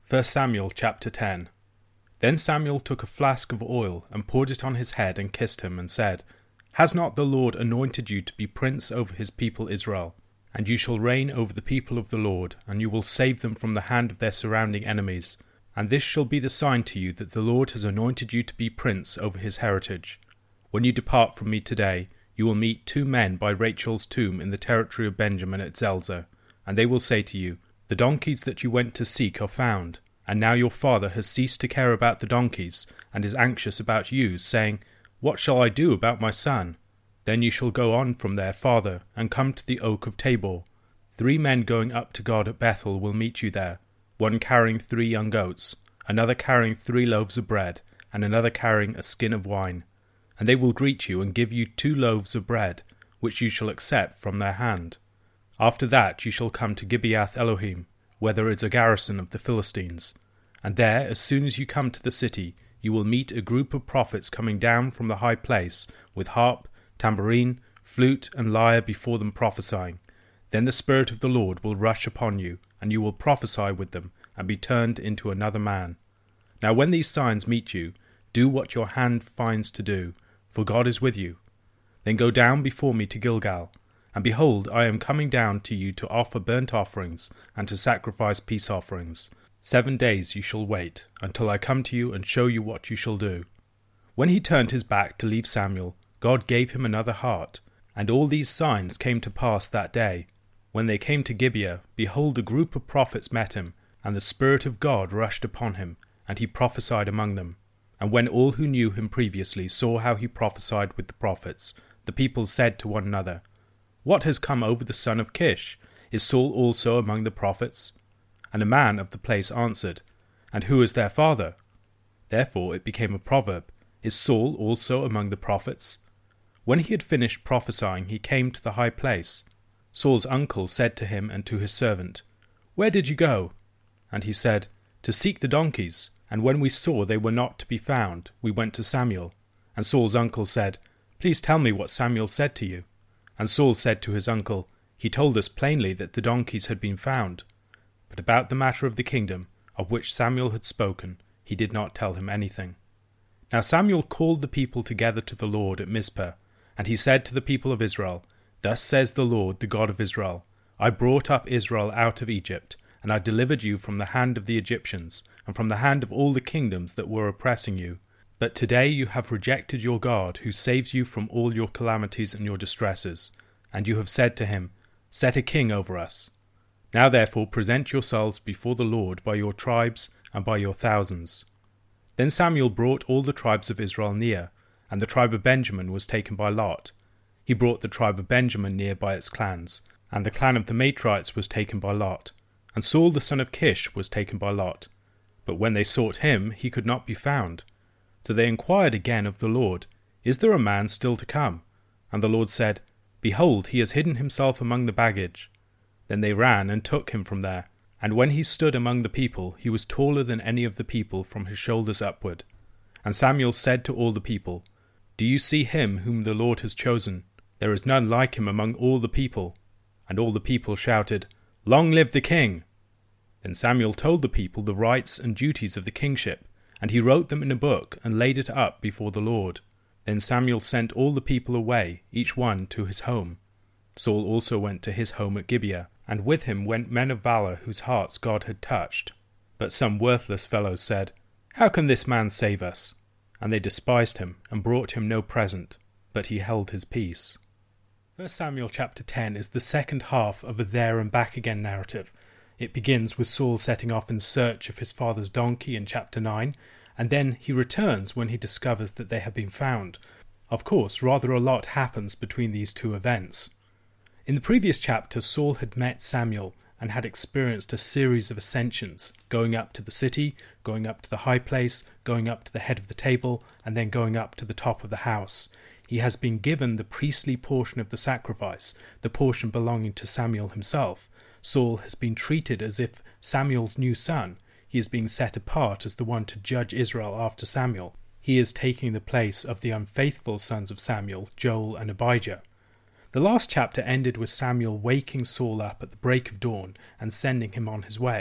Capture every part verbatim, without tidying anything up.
First Samuel chapter ten. Then Samuel took a flask of oil and poured it on his head and kissed him and said, Has not the Lord anointed you to be prince over his people Israel? And you shall reign over the people of the Lord, and you will save them from the hand of their surrounding enemies. And this shall be the sign to you that the Lord has anointed you to be prince over his heritage. When you depart from me today, you will meet two men by Rachel's tomb in the territory of Benjamin at Zelzah, and they will say to you, The donkeys that you went to seek are found. And now your father has ceased to care about the donkeys, and is anxious about you, saying, What shall I do about my son? Then you shall go on from there farther, and come to the oak of Tabor. Three men going up to God at Bethel will meet you there, one carrying three young goats, another carrying three loaves of bread, and another carrying a skin of wine. And they will greet you and give you two loaves of bread, which you shall accept from their hand. After that you shall come to Gibeath Elohim, where there is a garrison of the Philistines. And there, as soon as you come to the city, you will meet a group of prophets coming down from the high place, with harp, tambourine, flute, and lyre before them prophesying. Then the Spirit of the Lord will rush upon you, and you will prophesy with them, and be turned into another man. Now when these signs meet you, do what your hand finds to do, for God is with you. Then go down before me to Gilgal, and behold, I am coming down to you to offer burnt offerings, and to sacrifice peace offerings. Seven days you shall wait, until I come to you and show you what you shall do. When he turned his back to leave Samuel, God gave him another heart. And all these signs came to pass that day. When they came to Gibeah, behold, a group of prophets met him, and the Spirit of God rushed upon him, and he prophesied among them. And when all who knew him previously saw how he prophesied with the prophets, the people said to one another, What has come over the son of Kish? Is Saul also among the prophets? And a man of the place answered, And who is their father? Therefore it became a proverb, Is Saul also among the prophets? When he had finished prophesying, he came to the high place. Saul's uncle said to him and to his servant, Where did you go? And he said, To seek the donkeys, and when we saw they were not to be found, we went to Samuel. And Saul's uncle said, Please tell me what Samuel said to you. And Saul said to his uncle, He told us plainly that the donkeys had been found. But about the matter of the kingdom, of which Samuel had spoken, he did not tell him anything. Now Samuel called the people together to the Lord at Mizpah, and he said to the people of Israel, Thus says the Lord, the God of Israel, I brought up Israel out of Egypt, and I delivered you from the hand of the Egyptians, and from the hand of all the kingdoms that were oppressing you. But today you have rejected your God, who saves you from all your calamities and your distresses, and you have said to him, Set a king over us. Now therefore present yourselves before the Lord by your tribes and by your thousands. Then Samuel brought all the tribes of Israel near, and the tribe of Benjamin was taken by lot. He brought the tribe of Benjamin near by its clans, and the clan of the Matrites was taken by lot. And Saul the son of Kish was taken by lot. But when they sought him, he could not be found. So they inquired again of the Lord, Is there a man still to come? And the Lord said, Behold, he has hidden himself among the baggage. Then they ran and took him from there. And when he stood among the people, he was taller than any of the people from his shoulders upward. And Samuel said to all the people, Do you see him whom the Lord has chosen? There is none like him among all the people. And all the people shouted, Long live the king! Then Samuel told the people the rights and duties of the kingship, and he wrote them in a book and laid it up before the Lord. Then Samuel sent all the people away, each one to his home. Saul also went to his home at Gibeah, and with him went men of valour whose hearts God had touched. But some worthless fellows said, How can this man save us? And they despised him, and brought him no present, but he held his peace. First Samuel chapter ten is the second half of a there and back again narrative. It begins with Saul setting off in search of his father's donkey in chapter nine, and then he returns when he discovers that they have been found. Of course, rather a lot happens between these two events. In the previous chapter, Saul had met Samuel and had experienced a series of ascensions, going up to the city, going up to the high place, going up to the head of the table, and then going up to the top of the house. He has been given the priestly portion of the sacrifice, the portion belonging to Samuel himself. Saul has been treated as if Samuel's new son. He is being set apart as the one to judge Israel after Samuel. He is taking the place of the unfaithful sons of Samuel, Joel and Abijah. The last chapter ended with Samuel waking Saul up at the break of dawn and sending him on his way.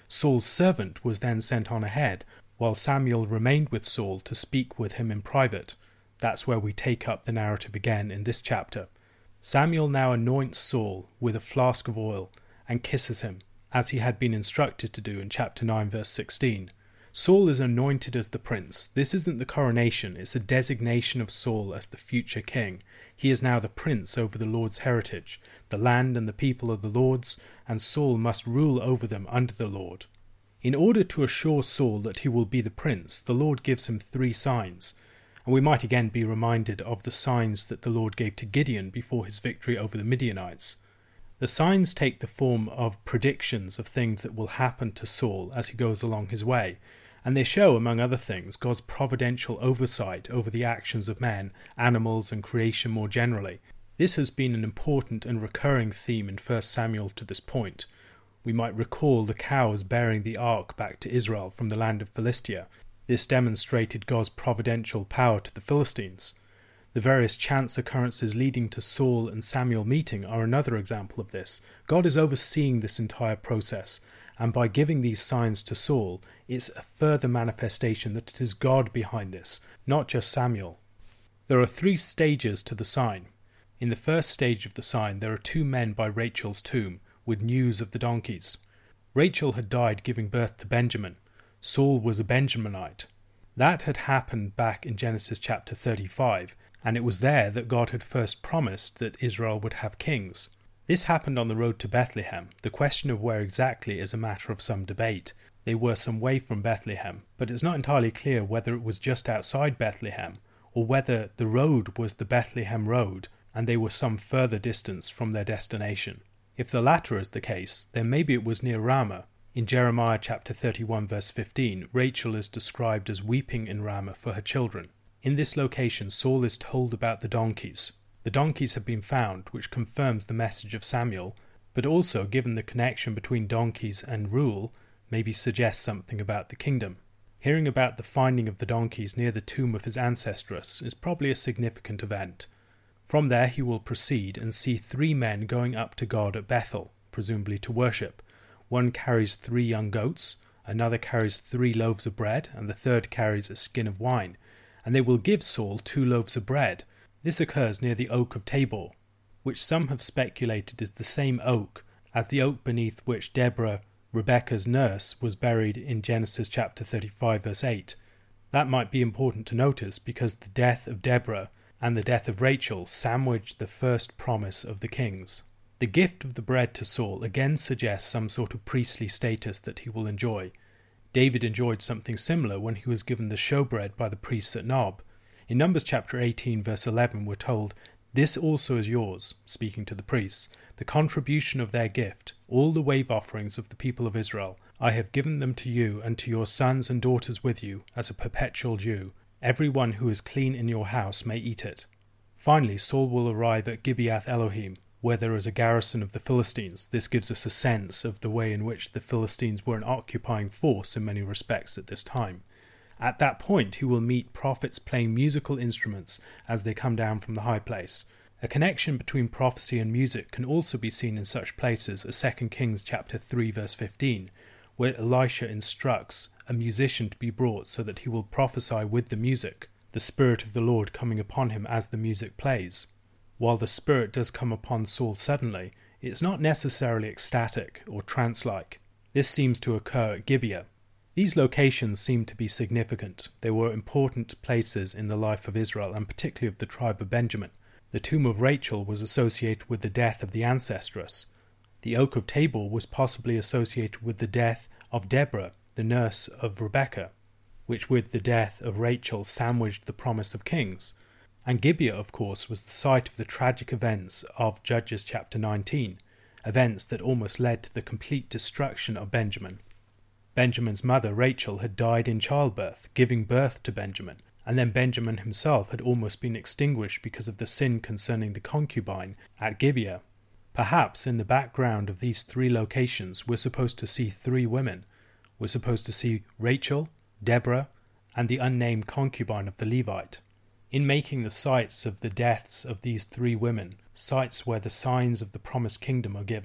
Saul's servant was then sent on ahead, while Samuel remained with Saul to speak with him in private. That's where we take up the narrative again in this chapter. Samuel now anoints Saul with a flask of oil and kisses him, as he had been instructed to do in chapter nine verse sixteen. Saul is anointed as the prince. This isn't the coronation, it's a designation of Saul as the future king. He is now the prince over the Lord's heritage. The land and the people are the Lord's, and Saul must rule over them under the Lord. In order to assure Saul that he will be the prince, the Lord gives him three signs. And we might again be reminded of the signs that the Lord gave to Gideon before his victory over the Midianites. The signs take the form of predictions of things that will happen to Saul as he goes along his way, and they show, among other things, God's providential oversight over the actions of men, animals, and creation more generally. This has been an important and recurring theme in First Samuel to this point. We might recall the cows bearing the ark back to Israel from the land of Philistia. This demonstrated God's providential power to the Philistines. The various chance occurrences leading to Saul and Samuel meeting are another example of this. God is overseeing this entire process, and by giving these signs to Saul, it's a further manifestation that it is God behind this, not just Samuel. There are three stages to the sign. In the first stage of the sign, there are two men by Rachel's tomb, with news of the donkeys. Rachel had died giving birth to Benjamin. Saul was a Benjaminite. That had happened back in Genesis chapter thirty-five, and it was there that God had first promised that Israel would have kings. This happened on the road to Bethlehem. The question of where exactly is a matter of some debate. They were some way from Bethlehem, but it's not entirely clear whether it was just outside Bethlehem, or whether the road was the Bethlehem road, and they were some further distance from their destination. If the latter is the case, then maybe it was near Ramah. In Jeremiah chapter thirty-one verse fifteen, Rachel is described as weeping in Ramah for her children. In this location, Saul is told about the donkeys. The donkeys have been found, which confirms the message of Samuel, but also, given the connection between donkeys and rule, maybe suggests something about the kingdom. Hearing about the finding of the donkeys near the tomb of his ancestress is probably a significant event. From there he will proceed and see three men going up to God at Bethel, presumably to worship. One carries three young goats, another carries three loaves of bread, and the third carries a skin of wine. And they will give Saul two loaves of bread. This occurs near the oak of Tabor, which some have speculated is the same oak as the oak beneath which Deborah, Rebekah's nurse, was buried in Genesis chapter thirty-five verse eight. That might be important to notice because the death of Deborah and the death of Rachel sandwiched the first promise of the kings. The gift of the bread to Saul again suggests some sort of priestly status that he will enjoy. David enjoyed something similar when he was given the showbread by the priests at Nob. In Numbers chapter eighteen verse eleven we're told, "This also is yours," speaking to the priests, "the contribution of their gift, all the wave offerings of the people of Israel. I have given them to you and to your sons and daughters with you as a perpetual due. Every one who is clean in your house may eat it." Finally, Saul will arrive at Gibeath Elohim, where there is a garrison of the Philistines. This gives us a sense of the way in which the Philistines were an occupying force in many respects at this time. At that point, he will meet prophets playing musical instruments as they come down from the high place. A connection between prophecy and music can also be seen in such places as Second Kings chapter three verse fifteen, where Elisha instructs a musician to be brought so that he will prophesy with the music, the Spirit of the Lord coming upon him as the music plays. While the Spirit does come upon Saul suddenly, it's not necessarily ecstatic or trance-like. This seems to occur at Gibeah. These locations seem to be significant. They were important places in the life of Israel, and particularly of the tribe of Benjamin. The tomb of Rachel was associated with the death of the ancestress. The oak of Tabor was possibly associated with the death of Deborah, the nurse of Rebekah, which with the death of Rachel sandwiched the promise of kings. And Gibeah, of course, was the site of the tragic events of Judges chapter nineteen, events that almost led to the complete destruction of Benjamin. Benjamin's mother, Rachel, had died in childbirth, giving birth to Benjamin, and then Benjamin himself had almost been extinguished because of the sin concerning the concubine at Gibeah. Perhaps in the background of these three locations we're supposed to see three women. We're supposed to see Rachel, Deborah, and the unnamed concubine of the Levite. In making the sites of the deaths of these three women, sites where the signs of the promised kingdom are given,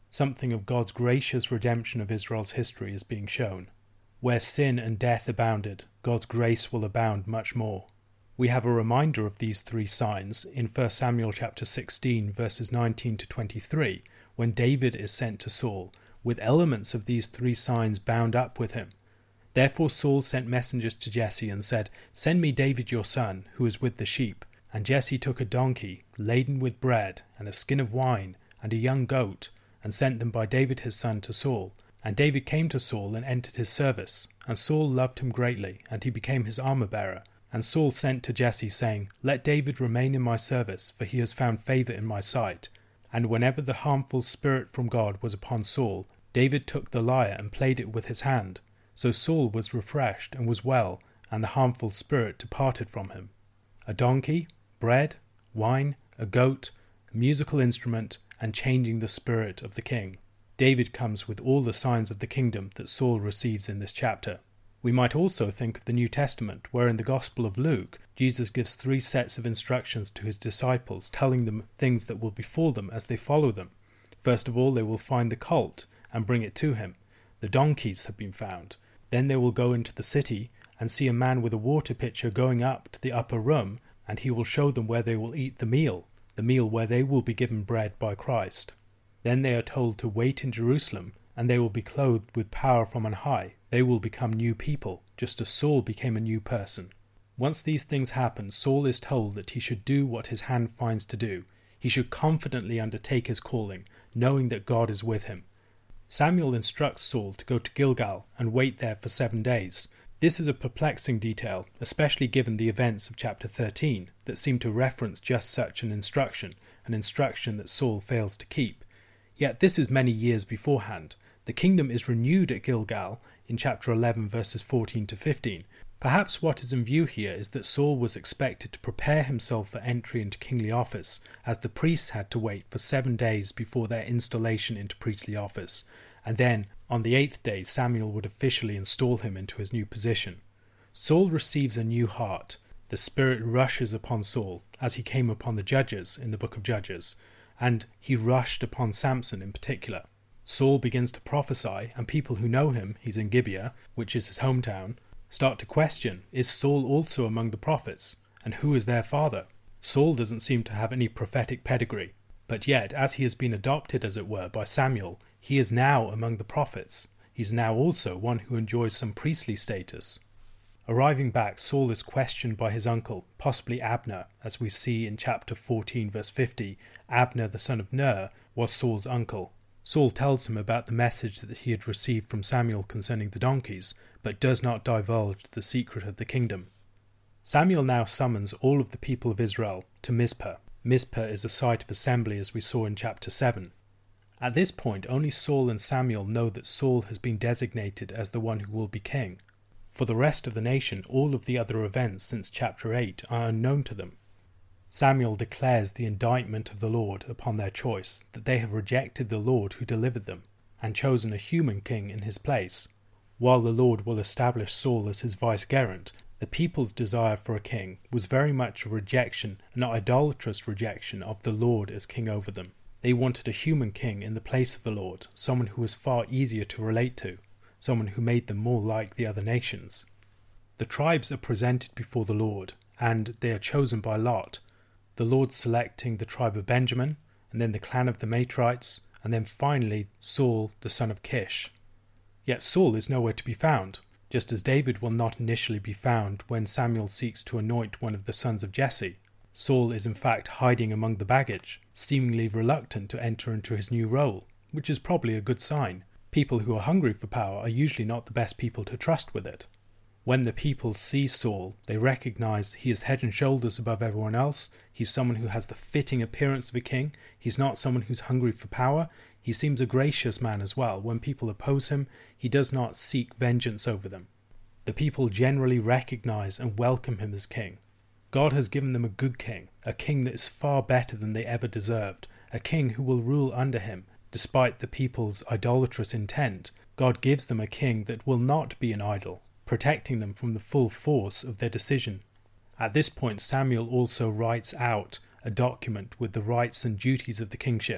Something of God's gracious redemption of Israel's history is being shown. Where sin and death abounded, God's grace will abound much more. We have a reminder of these three signs in First Samuel chapter sixteen verses nineteen to twenty-three, when David is sent to Saul, with elements of these three signs bound up with him. Therefore Saul sent messengers to Jesse and said, "Send me David your son, who is with the sheep." And Jesse took a donkey, laden with bread, and a skin of wine, and a young goat, and sent them by David his son to Saul. And David came to Saul and entered his service. And Saul loved him greatly, and he became his armour-bearer. And Saul sent to Jesse, saying, "Let David remain in my service, for he has found favour in my sight." And whenever the harmful spirit from God was upon Saul, David took the lyre and played it with his hand. So Saul was refreshed and was well, and the harmful spirit departed from him. A donkey, bread, wine, a goat, a musical instrument, and changing the spirit of the king. David comes with all the signs of the kingdom that Saul receives in this chapter. We might also think of the New Testament, where in the Gospel of Luke, Jesus gives three sets of instructions to his disciples, telling them things that will befall them as they follow them. First of all, they will find the colt and bring it to him. The donkeys have been found. Then they will go into the city and see a man with a water pitcher going up to the upper room, and he will show them where they will eat the meal, the meal where they will be given bread by Christ. Then they are told to wait in Jerusalem, and they will be clothed with power from on high. They will become new people, just as Saul became a new person. Once these things happen, Saul is told that he should do what his hand finds to do. He should confidently undertake his calling, knowing that God is with him. Samuel instructs Saul to go to Gilgal and wait there for seven days. This is a perplexing detail, especially given the events of chapter thirteen, that seem to reference just such an instruction, an instruction that Saul fails to keep. Yet this is many years beforehand. The kingdom is renewed at Gilgal in chapter eleven verses fourteen to fifteen. Perhaps what is in view here is that Saul was expected to prepare himself for entry into kingly office, as the priests had to wait for seven days before their installation into priestly office, and then on the eighth day Samuel would officially install him into his new position. Saul receives a new heart. The Spirit rushes upon Saul, as he came upon the judges in the book of Judges, and he rushed upon Samson in particular. Saul begins to prophesy, and people who know him, he's in Gibeah, which is his hometown, start to question, is Saul also among the prophets, and who is their father? Saul doesn't seem to have any prophetic pedigree, but yet, as he has been adopted, as it were, by Samuel, he is now among the prophets. He's now also one who enjoys some priestly status. Arriving back, Saul is questioned by his uncle, possibly Abner, as we see in chapter fourteen verse fifty. Abner, the son of Ner, was Saul's uncle. Saul tells him about the message that he had received from Samuel concerning the donkeys, but does not divulge the secret of the kingdom. Samuel now summons all of the people of Israel to Mizpah. Mizpah is a site of assembly, as we saw in chapter seven. At this point, only Saul and Samuel know that Saul has been designated as the one who will be king. For the rest of the nation, all of the other events since chapter eight are unknown to them. Samuel declares the indictment of the Lord upon their choice, that they have rejected the Lord who delivered them, and chosen a human king in his place. While the Lord will establish Saul as his vicegerent, the people's desire for a king was very much a rejection, an idolatrous rejection of the Lord as king over them. They wanted a human king in the place of the Lord, someone who was far easier to relate to, someone who made them more like the other nations. The tribes are presented before the Lord, and they are chosen by lot, the Lord selecting the tribe of Benjamin, and then the clan of the Matrites, and then finally Saul, the son of Kish. Yet Saul is nowhere to be found, just as David will not initially be found when Samuel seeks to anoint one of the sons of Jesse. Saul is in fact hiding among the baggage, seemingly reluctant to enter into his new role, which is probably a good sign. People who are hungry for power are usually not the best people to trust with it. When the people see Saul, they recognize he is head and shoulders above everyone else. He's someone who has the fitting appearance of a king. He's not someone who's hungry for power. He seems a gracious man as well. When people oppose him, he does not seek vengeance over them. The people generally recognize and welcome him as king. God has given them a good king, a king that is far better than they ever deserved, a king who will rule under him. Despite the people's idolatrous intent, God gives them a king that will not be an idol, protecting them from the full force of their decision. At this point, Samuel also writes out a document with the rights and duties of the kingship,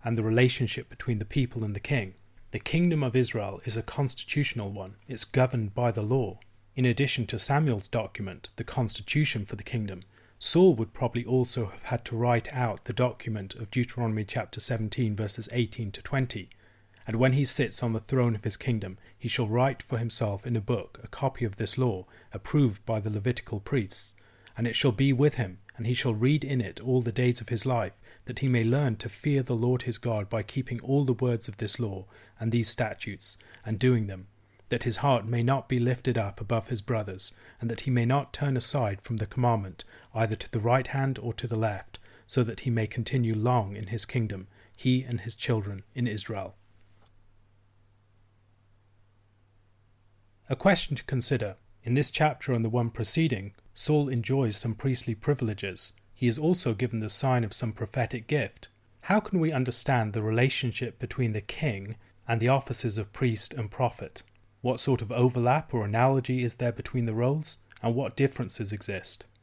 and the relationship between the people and the king. The kingdom of Israel is a constitutional one. It's governed by the law. In addition to Samuel's document, the constitution for the kingdom, Saul would probably also have had to write out the document of Deuteronomy chapter seventeen verses eighteen to twenty. And when he sits on the throne of his kingdom, he shall write for himself in a book a copy of this law, approved by the Levitical priests. And it shall be with him, and he shall read in it all the days of his life, that he may learn to fear the Lord his God by keeping all the words of this law and these statutes, and doing them, that his heart may not be lifted up above his brothers, and that he may not turn aside from the commandment, either to the right hand or to the left, so that he may continue long in his kingdom, he and his children in Israel. A question to consider. In this chapter and the one preceding, Saul enjoys some priestly privileges. He is also given the sign of some prophetic gift. How can we understand the relationship between the king and the offices of priest and prophet? What sort of overlap or analogy is there between the roles, and what differences exist?